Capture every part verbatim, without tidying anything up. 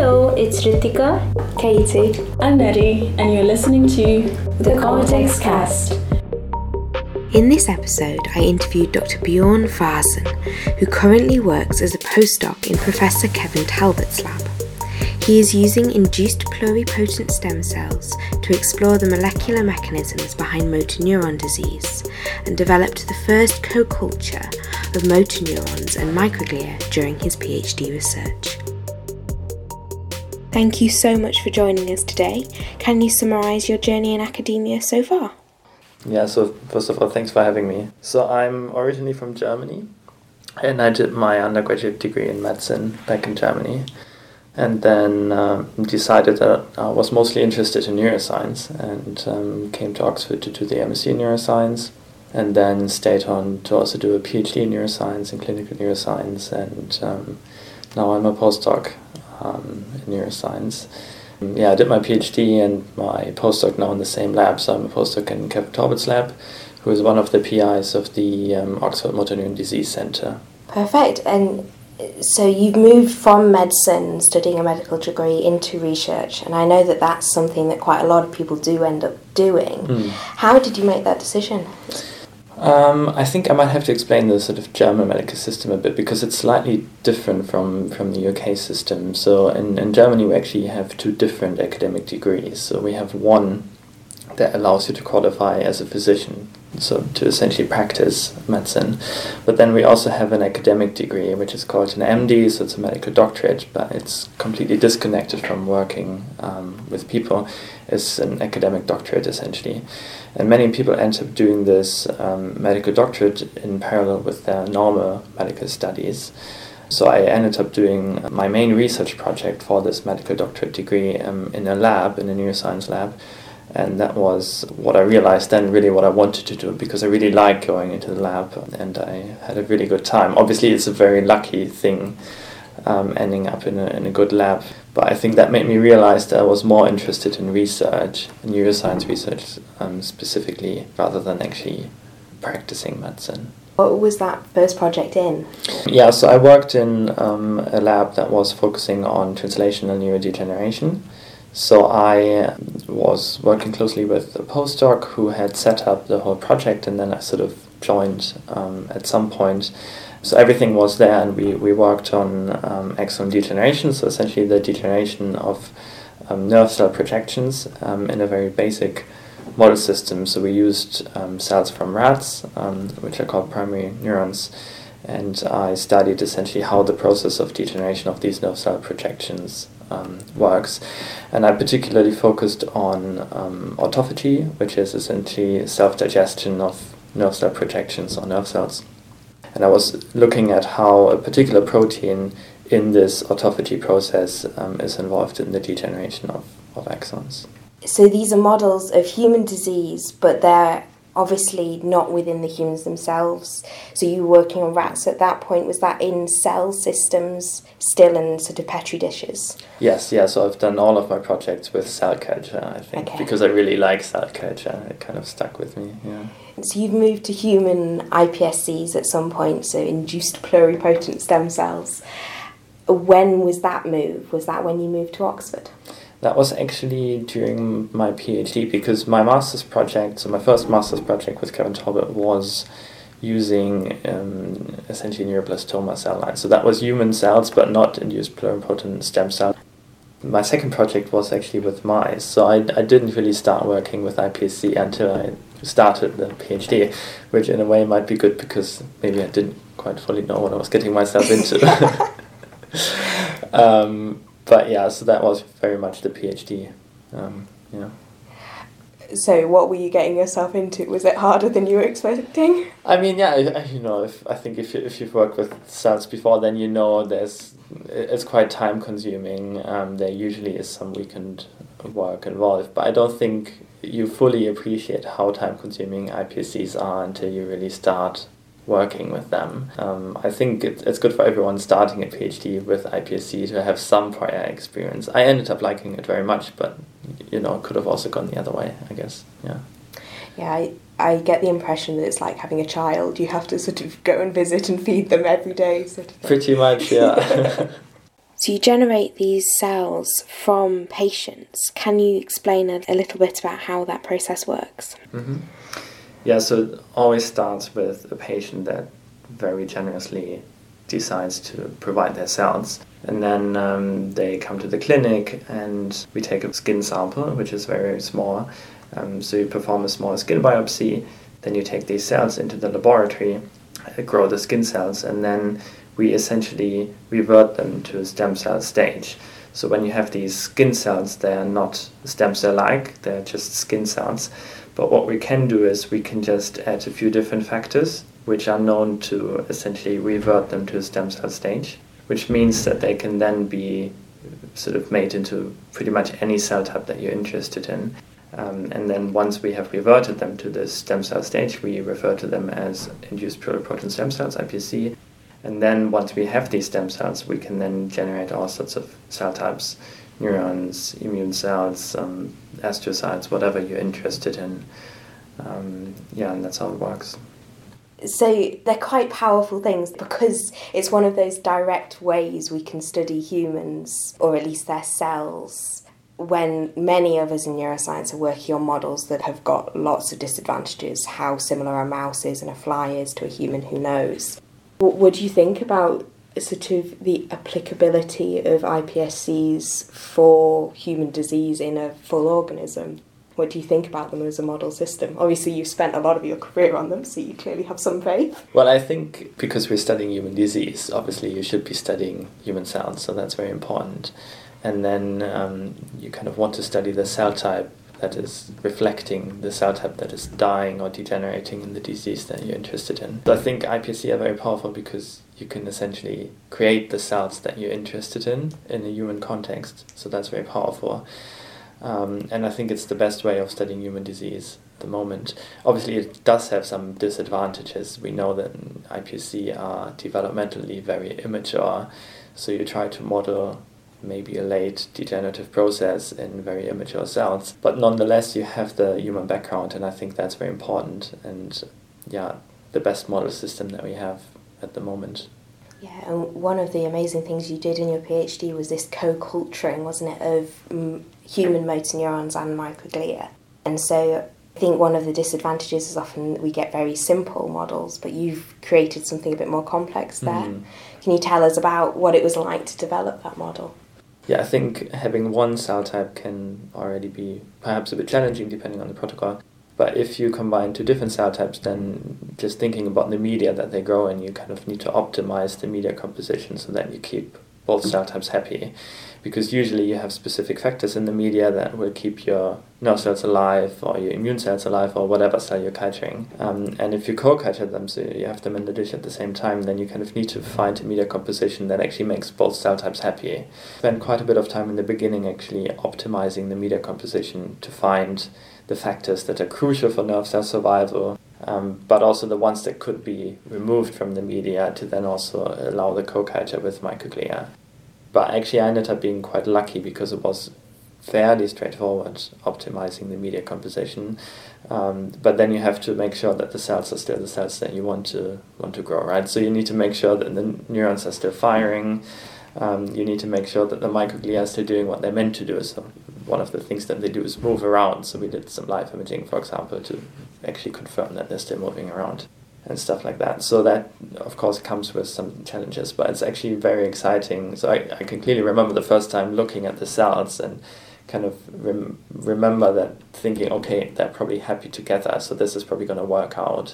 Hello, it's Ritika, Katie, and Nettie, and you're listening to the, the Context Cast. In this episode, I interviewed Doctor Bjorn Varsen, who currently works as a postdoc in Professor Kevin Talbot's lab. He is using induced pluripotent stem cells to explore the molecular mechanisms behind motor neuron disease and developed the first co-culture of motor neurons and microglia during his PhD research. Thank you so much for joining us today. Can you summarise your journey in academia so far? Yeah, so first of all, thanks for having me. So I'm originally from Germany, and I did my undergraduate degree in medicine back in Germany, and then um, decided that I was mostly interested in neuroscience, and um, came to Oxford to do the M S c in neuroscience, and then stayed on to also do a PhD in neuroscience and clinical neuroscience, and um, now I'm a postdoc um, in neuroscience. Yeah, I did my PhD and my postdoc now in the same lab, so I'm a postdoc in Kevin Talbot's lab, who is one of the P Is of the um, Oxford Motor Neuron Disease Centre. Perfect. And so you've moved from medicine, studying a medical degree, into research, and I know that that's something that quite a lot of people do end up doing. Mm. How did you make that decision? Um, I think I might have to explain the sort of German medical system a bit, because it's slightly different from, from the U K system. So in, in Germany we actually have two different academic degrees. So we have one that allows you to qualify as a physician, so to essentially practice medicine. But then we also have an academic degree, which is called an M D, so it's a medical doctorate, but it's completely disconnected from working um, with people. It's an academic doctorate, essentially. And many people end up doing this um, medical doctorate in parallel with their normal medical studies. So I ended up doing my main research project for this medical doctorate degree um, in a lab, in a neuroscience lab. And that was what I realized then, really what I wanted to do, because I really liked going into the lab and I had a really good time. Obviously, it's a very lucky thing um, ending up in a, in a good lab. But I think that made me realize that I was more interested in research, neuroscience research um, specifically, rather than actually practicing medicine. What was that first project in? Yeah, so I worked in um, a lab that was focusing on translational neurodegeneration. So I was working closely with a postdoc who had set up the whole project, and then I sort of joined um, at some point. So everything was there, and we, we worked on um, axon degeneration, so essentially the degeneration of um, nerve cell projections um, in a very basic model system. So we used um, cells from rats, um, which are called primary neurons, and I studied essentially how the process of degeneration of these nerve cell projections um, works. And I particularly focused on um, autophagy, which is essentially self-digestion of nerve cell projections or nerve cells. And I was looking at how a particular protein in this autophagy process um, is involved in the degeneration of, of axons. So these are models of human disease, but they're obviously not within the humans themselves. So you were working on rats at that point. Was that in cell systems, still in sort of petri dishes? Yes, yeah. So I've done all of my projects with cell culture, I think, okay. Because I really like cell culture. It kind of stuck with me, yeah. So you've moved to human I P S Cs at some point, so induced pluripotent stem cells. When was that move? Was that when you moved to Oxford? That was actually during my PhD, because my master's project, so my first master's project with Kevin Talbot was using um, essentially neuroblastoma cell lines. So that was human cells, but not induced pluripotent stem cells. My second project was actually with mice, so I, I didn't really start working with I P S C until I started the PhD, which in a way might be good, because maybe I didn't quite fully know what I was getting myself into. um, But yeah, so that was very much the PhD, um, yeah. So what were you getting yourself into? Was it harder than you were expecting? I mean, yeah, I, you know, if I think if you, if you've worked with cells before, then you know there's it's quite time consuming. Um, there usually is some weekend work involved, but I don't think you fully appreciate how time consuming I P S Cs are until you really start working with them. Um, I think it, it's good for everyone starting a PhD with I P S C to have some prior experience. I ended up liking it very much, but you know, it could have also gone the other way, I guess. Yeah. Yeah, I, I get the impression that it's like having a child. You have to sort of go and visit and feed them every day. Sort of thing. Pretty much, yeah. So you generate these cells from patients. Can you explain a, a little bit about how that process works? Mm-hmm. Yeah, so it always starts with a patient that very generously decides to provide their cells. And then um, they come to the clinic and we take a skin sample, which is very, very small. Um, so you perform a small skin biopsy, then you take these cells into the laboratory, uh, grow the skin cells, and then we essentially revert them to a stem cell stage. So when you have these skin cells, they are not stem cell-like, they're just skin cells. But what we can do is we can just add a few different factors which are known to essentially revert them to a stem cell stage, which means that they can then be sort of made into pretty much any cell type that you're interested in. Um, and then once we have reverted them to this stem cell stage, we refer to them as induced pluripotent stem cells, I P S C. And then once we have these stem cells, we can then generate all sorts of cell types, neurons, immune cells, um, astrocytes, whatever you're interested in. Um, yeah, and that's how it works. So they're quite powerful things because it's one of those direct ways we can study humans, or at least their cells, when many of us in neuroscience are working on models that have got lots of disadvantages. How similar a mouse is and a fly is to a human, who knows? What, what do you think about sort of the applicability of I P S Cs for human disease in a full organism? What do you think about them as a model system? Obviously, you've spent a lot of your career on them, so you clearly have some faith. Well, I think because we're studying human disease, obviously you should be studying human cells, so that's very important. And then um, you kind of want to study the cell type that is reflecting the cell type that is dying or degenerating in the disease that you're interested in. So I think I P S C are very powerful because you can essentially create the cells that you're interested in in a human context. So that's very powerful. Um, and I think it's the best way of studying human disease at the moment. Obviously, it does have some disadvantages. We know that I P S C are developmentally very immature, so you try to model maybe a late degenerative process in very immature cells. But nonetheless, you have the human background, and I think that's very important. And yeah, the best model system that we have at the moment. Yeah, and one of the amazing things you did in your PhD was this co-culturing, wasn't it, of um, human motor neurons and microglia. And so I think one of the disadvantages is often we get very simple models, but you've created something a bit more complex there. Mm. Can you tell us about what it was like to develop that model? Yeah, I think having one cell type can already be perhaps a bit challenging depending on the protocol. But if you combine two different cell types, then just thinking about the media that they grow in, you kind of need to optimize the media composition so that you keep both cell types happy. Because usually you have specific factors in the media that will keep your nerve cells alive or your immune cells alive or whatever cell you're culturing. Um, and if you co-culture them, so you have them in the dish at the same time, then you kind of need to find a media composition that actually makes both cell types happy. Spend quite a bit of time in the beginning actually optimizing the media composition to find the factors that are crucial for nerve cell survival, um, but also the ones that could be removed from the media to then also allow the co-culture with microglia. But actually I ended up being quite lucky because it was fairly straightforward optimizing the media composition. Um, but then you have to make sure that the cells are still the cells that you want to want to grow, right? So you need to make sure that the neurons are still firing. Um, you need to make sure that the microglia are still doing what they're meant to do. So one of the things that they do is move around. So we did some live imaging, for example, to actually confirm that they're still moving around and stuff like that. So that, of course, comes with some challenges, but it's actually very exciting. So I, I can clearly remember the first time looking at the cells and kind of rem- remember that thinking, okay, they're probably happy together, so this is probably going to work out.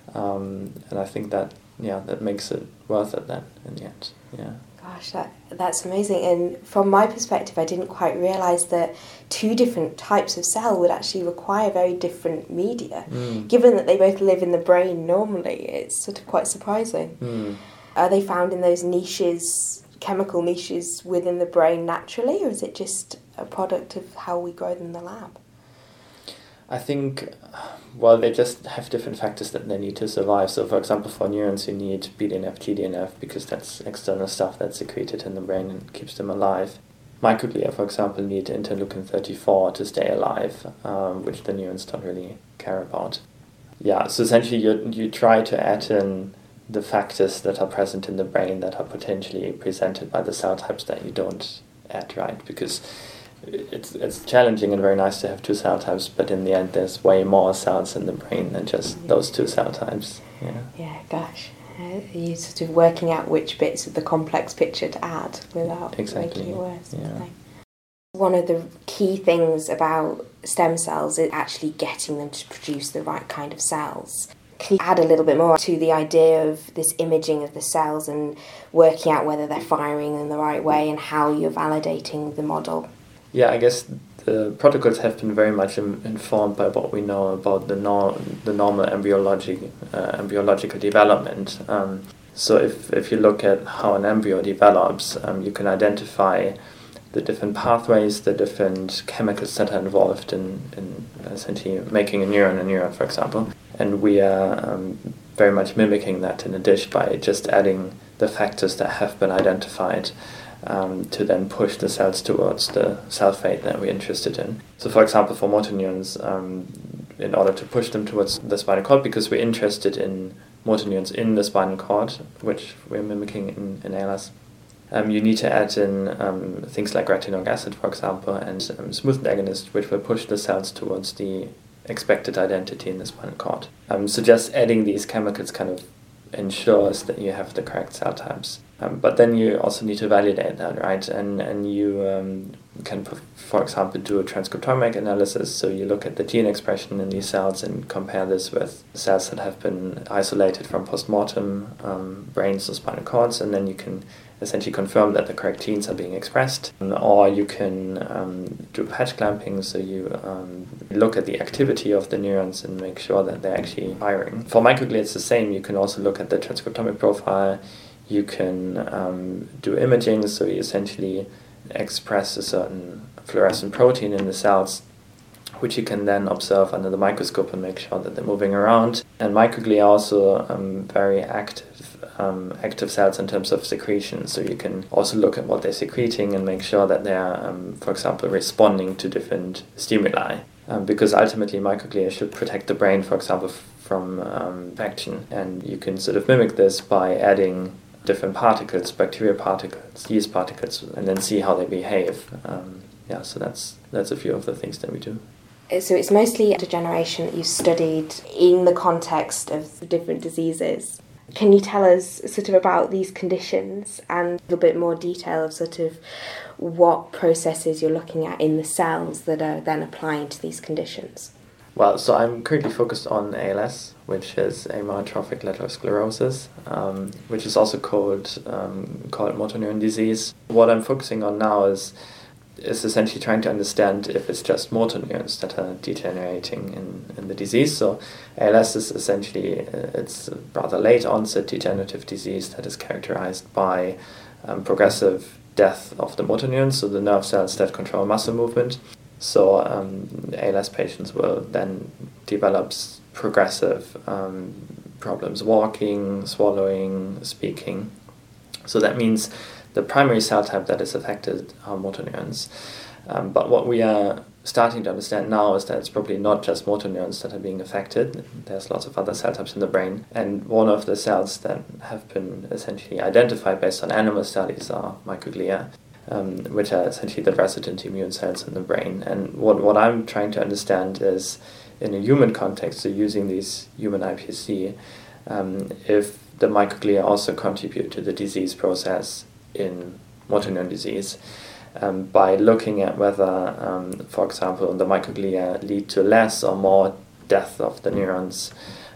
Um, and I think that, yeah, that makes it worth it then in the end, yeah. Gosh, that that's amazing. And from my perspective, I didn't quite realise that two different types of cell would actually require very different media. Mm. Given that they both live in the brain normally, it's sort of quite surprising. Mm. Are they found in those niches, chemical niches within the brain naturally, or is it just a product of how we grow them in the lab? I think, well, they just have different factors that they need to survive. So, for example, for neurons, you need B D N F, G D N F, because that's external stuff that's secreted in the brain and keeps them alive. Microglia, for example, need interleukin thirty-four to stay alive, um, which the neurons don't really care about. Yeah, so essentially you you try to add in the factors that are present in the brain that are potentially presented by the cell types that you don't add, right? Because it's it's challenging and very nice to have two cell types, but in the end there's way more cells in the brain than just those two cell types. Yeah, yeah gosh. Uh, you're sort of working out which bits of the complex picture to add without exactly. making it worse. Yeah. One of the key things about stem cells is actually getting them to produce the right kind of cells. Can you add a little bit more to the idea of this imaging of the cells and working out whether they're firing in the right way and how you're validating the model? Yeah, I guess the protocols have been very much im- informed by what we know about the nor- the normal embryologic uh, embryological development. Um, so if if you look at how an embryo develops, um, you can identify the different pathways, the different chemicals that are involved in, in essentially making a neuron a neuron, for example. And we are um, very much mimicking that in a dish by just adding the factors that have been identified um, to then push the cells towards the cell fate that we're interested in. So for example, for motor neurons, um, in order to push them towards the spinal cord, because we're interested in motor neurons in the spinal cord, which we're mimicking in, in A L S, Um, you need to add in um, things like retinoic acid, for example, and um, smooth agonists, which will push the cells towards the expected identity in the spinal cord. Um, so just adding these chemicals kind of ensures that you have the correct cell types. Um, but then you also need to validate that, right? And and you um, can, for example, do a transcriptomic analysis. So you look at the gene expression in these cells and compare this with cells that have been isolated from postmortem um, brains or spinal cords, and then you can essentially confirm that the correct genes are being expressed. Or you can um, do patch clamping, so you um, look at the activity of the neurons and make sure that they're actually firing. For microglia, it's the same. You can also look at the transcriptomic profile. You can um, do imaging, so you essentially express a certain fluorescent protein in the cells, which you can then observe under the microscope and make sure that they're moving around. And microglia are also um, very active um, active cells in terms of secretion, so you can also look at what they're secreting and make sure that they're, um, for example, responding to different stimuli. Um, because ultimately microglia should protect the brain, for example, f- from um, infection. And you can sort of mimic this by adding different particles, bacterial particles, yeast particles, and then see how they behave. Um, yeah, so that's that's a few of the things that we do. So it's mostly degeneration that you've studied in the context of different diseases. Can you tell us sort of about these conditions and a little bit more detail of sort of what processes you're looking at in the cells that are then applying to these conditions? Well, so I'm currently focused on A L S, which is amyotrophic lateral sclerosis, um, which is also called um, called motor neuron disease. What I'm focusing on now is is essentially trying to understand if it's just motor neurons that are degenerating in, in the disease. So A L S is essentially, uh, it's a rather late onset degenerative disease that is characterized by um, progressive death of the motor neurons, so the nerve cells that control muscle movement. So um, A L S patients will then develop progressive um, problems walking, swallowing, speaking. So that means the primary cell type that is affected are motor neurons. Um, but what we are starting to understand now is that it's probably not just motor neurons that are being affected. There's lots of other cell types in the brain. And one of the cells that have been essentially identified based on animal studies are microglia, um, which are essentially the resident immune cells in the brain. And what, what I'm trying to understand is, in a human context, so using these human I P S C, um, if the microglia also contribute to the disease process in motor neuron disease, um, by looking at whether, um, for example, the microglia lead to less or more death of the neurons.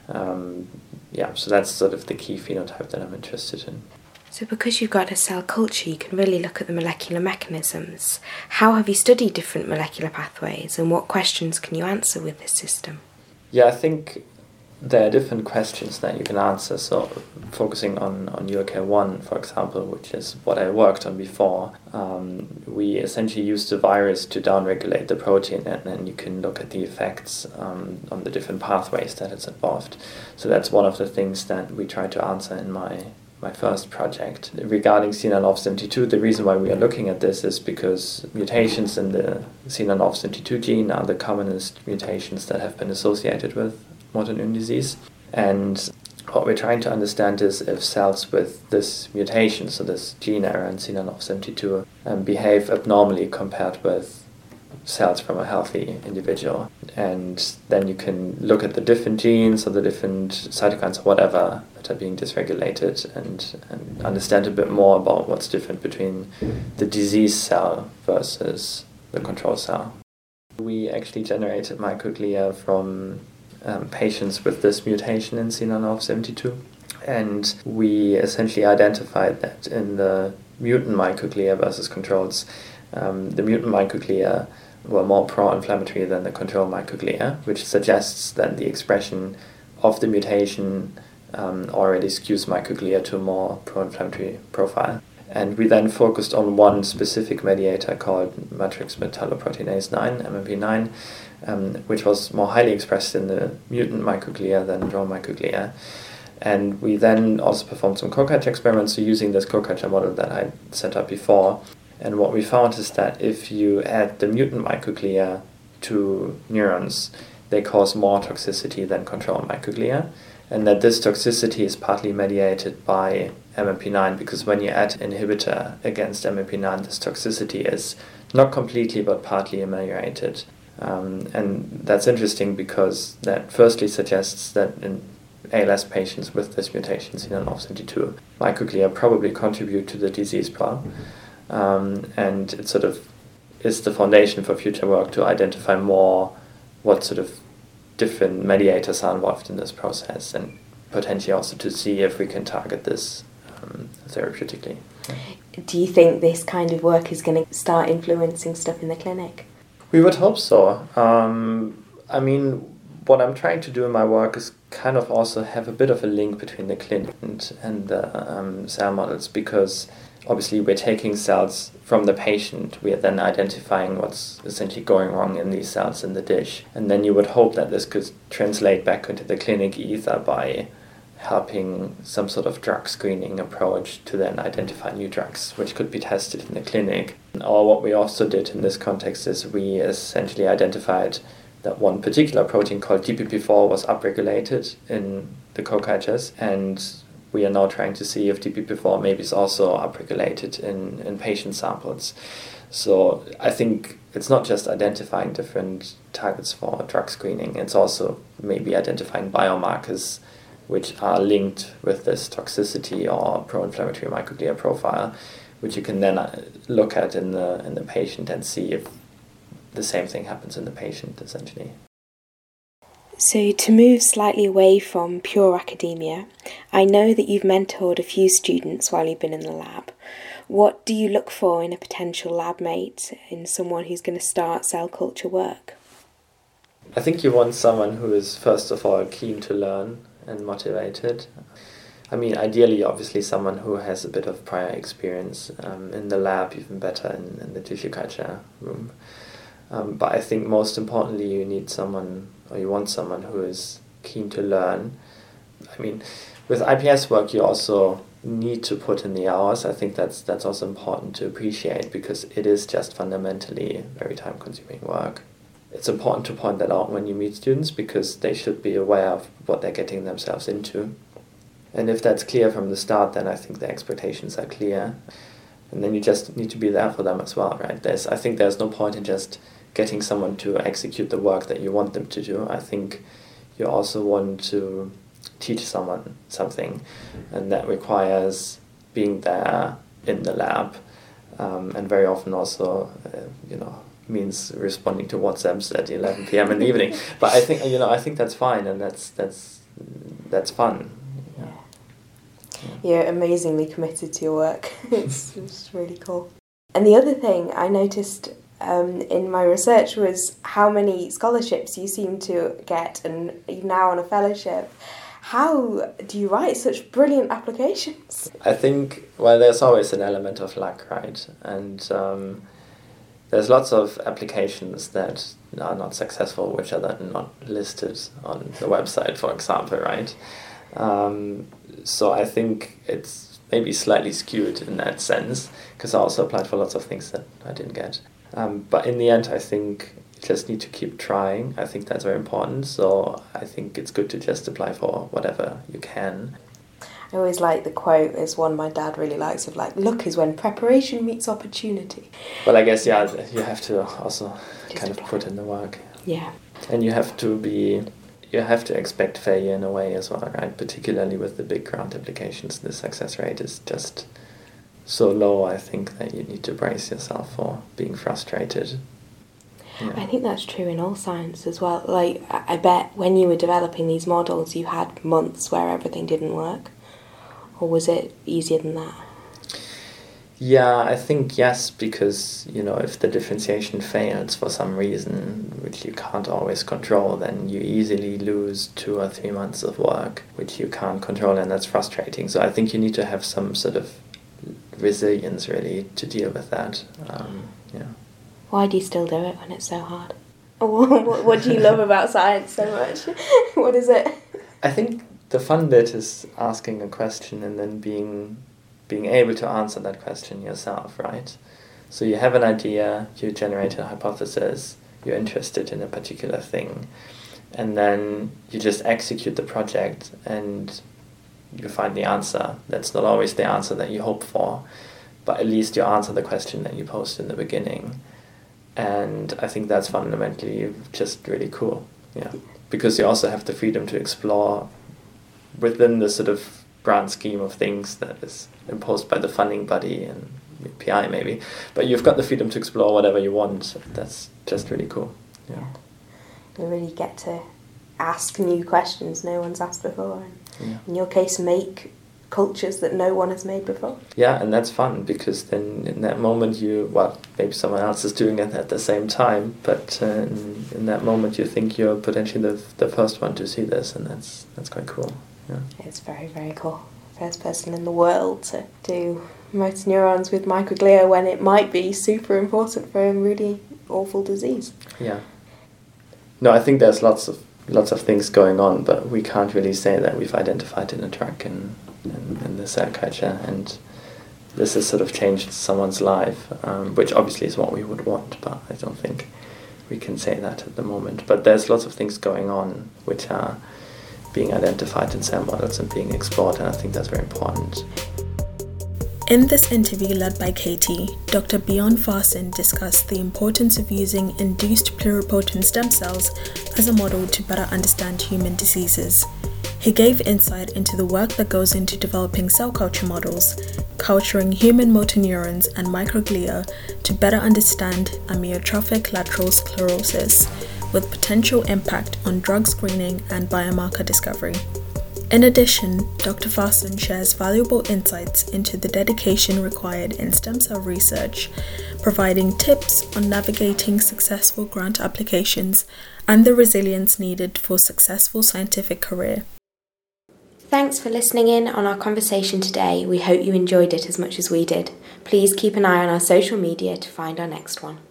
Um, yeah, so that's sort of the key phenotype that I'm interested in. So because you've got a cell culture, you can really look at the molecular mechanisms. How have you studied different molecular pathways, and what questions can you answer with this system? Yeah, I think there are different questions that you can answer. So focusing on, on U L K one, for example, which is what I worked on before, um, we essentially use the virus to downregulate the protein, and then you can look at the effects um, on the different pathways that it's involved. So that's one of the things that we try to answer in my my first project. Regarding C N L O F seventy-two, the reason why we are looking at this is because mutations in the C N L O F seventy-two gene are the commonest mutations that have been associated with motor neuron disease. And what we're trying to understand is if cells with this mutation, so this gene error in C N F seventy-two, um, behave abnormally compared with cells from a healthy individual. And then you can look at the different genes or the different cytokines or whatever that are being dysregulated and, and understand a bit more about what's different between the disease cell versus the control cell. We actually generated microglia from um, patients with this mutation in C N F seventy-two, and we essentially identified that in the mutant microglia versus controls, um, the mutant microglia were more pro-inflammatory than the control microglia, which suggests that the expression of the mutation um, already skews microglia to a more pro-inflammatory profile. And we then focused on one specific mediator called matrix metalloproteinase nine, M M P nine, um, which was more highly expressed in the mutant microglia than control microglia. And we then also performed some co-culture experiments, so using this co-culture model that I set up before. And what we found is that if you add the mutant microglia to neurons, they cause more toxicity than control microglia. And that this toxicity is partly mediated by M M P nine, because when you add inhibitor against M M P nine, this toxicity is not completely but partly ameliorated. Um, and that's interesting because that firstly suggests that in A L S patients with this mutation, C N F seventy-two, microglia probably contribute to the disease problem. Um, and it sort of is the foundation for future work to identify more what sort of different mediators are involved in this process, and potentially also to see if we can target this um, therapeutically. Do you think this kind of work is going to start influencing stuff in the clinic? We would hope so. Um, I mean, what I'm trying to do in my work is kind of also have a bit of a link between the clinic and, and the um, cell models, because obviously we're taking cells from the patient, we are then identifying what's essentially going wrong in these cells in the dish. And then you would hope that this could translate back into the clinic either by helping some sort of drug screening approach to then identify new drugs, which could be tested in the clinic. Or what we also did in this context is we essentially identified that one particular protein called D P P four was upregulated in the co-cultures, and we are now trying to see if D P P four maybe is also upregulated in, in patient samples. So I think it's not just identifying different targets for drug screening, it's also maybe identifying biomarkers which are linked with this toxicity or pro-inflammatory microglia profile, which you can then look at in the in the patient and see if the same thing happens in the patient, essentially. So to move slightly away from pure academia, I know that you've mentored a few students while you've been in the lab. What do you look for in a potential lab mate, in someone who's going to start cell culture work? I think you want someone who is first of all keen to learn and motivated. I mean, ideally, obviously, someone who has a bit of prior experience um, in the lab, even better in, in the tissue culture room. Um, but I think most importantly, you need someone, or you want someone who is keen to learn. I mean, with I P S work, you also need to put in the hours. I think that's that's also important to appreciate, because it is just fundamentally very time-consuming work. It's important to point that out when you meet students, because they should be aware of what they're getting themselves into. And if that's clear from the start, then I think the expectations are clear. And then you just need to be there for them as well, right? There's, I think there's no point in just getting someone to execute the work that you want them to do. I think you also want to teach someone something, and that requires being there in the lab, um, and very often also, uh, you know, means responding to WhatsApps at eleven p.m. in the evening. But I think, you know, I think that's fine, and that's that's that's fun. Yeah. Yeah. You're amazingly committed to your work. it's, it's really cool. And the other thing I noticed um, in my research was how many scholarships you seem to get, and you're now on a fellowship. How do you write such brilliant applications? I think, well, there's always an element of luck, right? And um, there's lots of applications that are not successful, which are then not listed on the website, for example, right? Um, so I think it's maybe slightly skewed in that sense, because I also applied for lots of things that I didn't get. Um, but in the end, I think You just need to keep trying. I think that's very important. So I think it's good to just apply for whatever you can. I always like the quote, is one my dad really likes, of like, luck is when preparation meets opportunity. Well, I guess, yeah, you have to also Just kind of apply. put in the work. Yeah. And you have to be, you have to expect failure in a way as well, right? Particularly with the big grant applications, the success rate is just so low, I think, that you need to brace yourself for being frustrated. Yeah. I think that's true in all science as well. Like, I I bet when you were developing these models, you had months where everything didn't work. Or was it easier than that? Yeah, I think yes, because, you know, if the differentiation fails for some reason, which you can't always control, then you easily lose two or three months of work, which you can't control, and that's frustrating. So I think you need to have some sort of resilience, really, to deal with that. Um, yeah. Why do you still do it when it's so hard? what, what do you love about science so much? What is it? I think the fun bit is asking a question and then being being able to answer that question yourself, right? So you have an idea, you generate a hypothesis, you're interested in a particular thing, and then you just execute the project and you find the answer. That's not always the answer that you hope for, but at least you answer the question that you posed in the beginning. And I think that's fundamentally just really cool, yeah. Because you also have the freedom to explore within the sort of grand scheme of things that is imposed by the funding body and P I maybe, but you've got the freedom to explore whatever you want. That's just really cool. Yeah, You really get to ask new questions no one's asked before, and yeah. in your case, make cultures that no one has made before. Yeah, and that's fun because then in that moment you, well, maybe someone else is doing it at the same time, but uh, in, in that moment you think you're potentially the the first one to see this, and that's that's quite cool. Yeah. It's very, very cool. First person in the world to do motor neurons with microglia when it might be super important for a really awful disease. Yeah. No, I think there's lots of lots of things going on, but we can't really say that we've identified in a drug in, in, in the cell culture, and this has sort of changed someone's life, um, which obviously is what we would want, but I don't think we can say that at the moment. But there's lots of things going on which are being identified in cell models and being explored, and I think that's very important. In this interview led by Katie, Doctor Bjorn Farson discussed the importance of using induced pluripotent stem cells as a model to better understand human diseases. He gave insight into the work that goes into developing cell culture models, culturing human motor neurons and microglia to better understand amyotrophic lateral sclerosis, with potential impact on drug screening and biomarker discovery. In addition, Doctor Farson shares valuable insights into the dedication required in stem cell research, providing tips on navigating successful grant applications and the resilience needed for a successful scientific career. Thanks for listening in on our conversation today. We hope you enjoyed it as much as we did. Please keep an eye on our social media to find our next one.